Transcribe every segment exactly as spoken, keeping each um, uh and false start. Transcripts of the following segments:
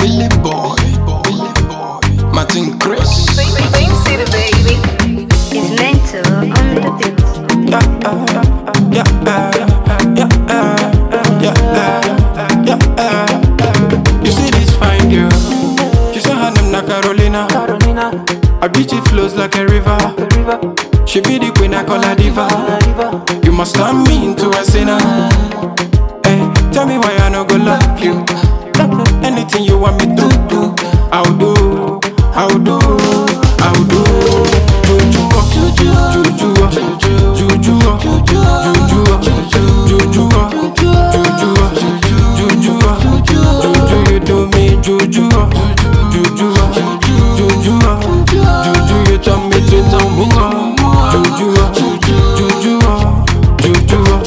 Billy boy, Billy boy, Martin Chris. Fancy the baby. It's mental on the beat. Yeah, uh, yeah, uh, yeah, uh, yeah, uh, yeah, uh. You see this fine girl? She say her name na Carolina. Carolina, Her beauty flows like a river. the river, She be the queen, I call her diva. diva. You must turn me into a sinner. Hey, tell me why I no go love you. Anything you want me to do, I'll do, I'll do, I'll do. Juju, juju, juju, juju, juju, juju, juju, juju, juju, you do me juju, juju, juju, juju, you turn me to number. Juju, juju, juju,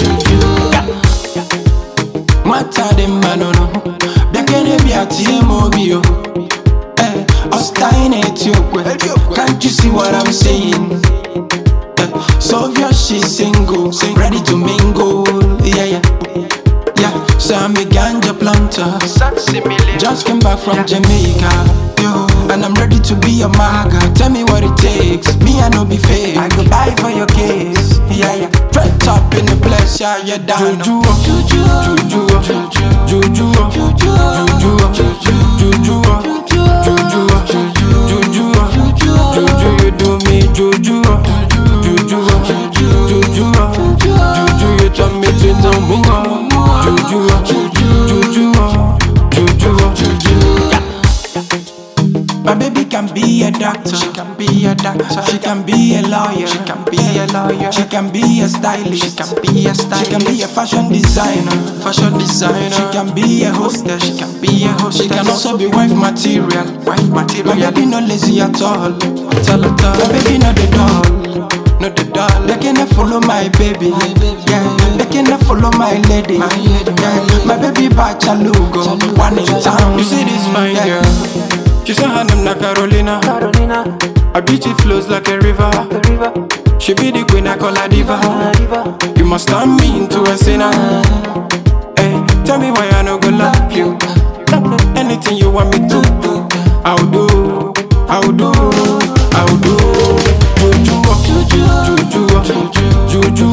juju. Mata de manono, bekene bi ati mobio. Eh, Ostine Ethiopia. Can't you see what I'm saying? Eh, Sylvia, she's single, ready to mingle. Yeah, yeah, yeah. So I'm a ganja planter. Just came back from Jamaica. Yo, and I'm ready to be a maga. Tell me what it takes. Me, I no be fake. I go buy for your case. Yeah, yeah. Straight top in the place. Yeah, you're down. Juju, juju, juju, juju, juju, juju, juju, juju, juju, juju, you do me juju, juju, juju, juju, you turn me to number. Juju, juju, juju, juju. My baby can be a doctor, she can be a doctor, she can be a lawyer, she can be a lawyer, she can be a stylist, she can be a stylist, she can be a fashion designer, fashion designer, she can be a hostess, she can be a hostess, she can also be wife material, wife material. My baby no lazy at all, at all, at all. My baby no the doll, no the doll. They cannot follow my baby, yeah. They cannot follow my lady, my lady, yeah. My baby bachalugo, one in town. You see this fine girl? She say her name na Carolina. Carolina, Her beauty flows like a river. the river, She be the queen, I call her diva. diva. You must turn me into a sinner. Hey, tell me why I no go love you. Anything you want me to do, I'll do, I'll do, I'll do. Juju, juju, juju, juju, juju,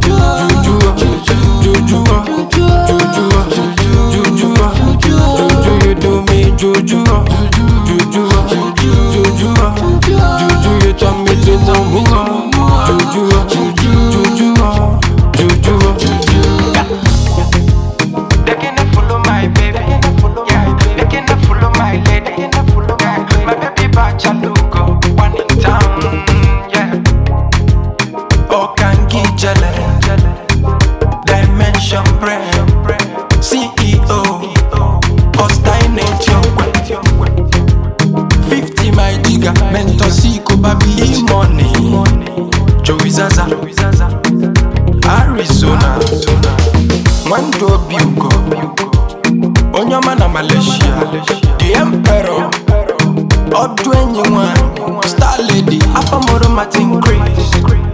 juju, juju, juju, you do me juju, juju, juju, juju, you turn me to number. Juju, juju, juju, juju. They cannot follow my baby, yeah. They cannot follow my lady, yeah. My baby bachalugo, one in town, yeah. Okangi Jale, Dimension Brand, C E O, Ostine Ethiopia. Fifty my giga, mentor Siko Babi, E-Money, Joey Zaza, Arizona, Mando Bugo, Onyamana Malaysia, the Emperor, Odwenye One, Star Lady, Afamoro Martin Chris.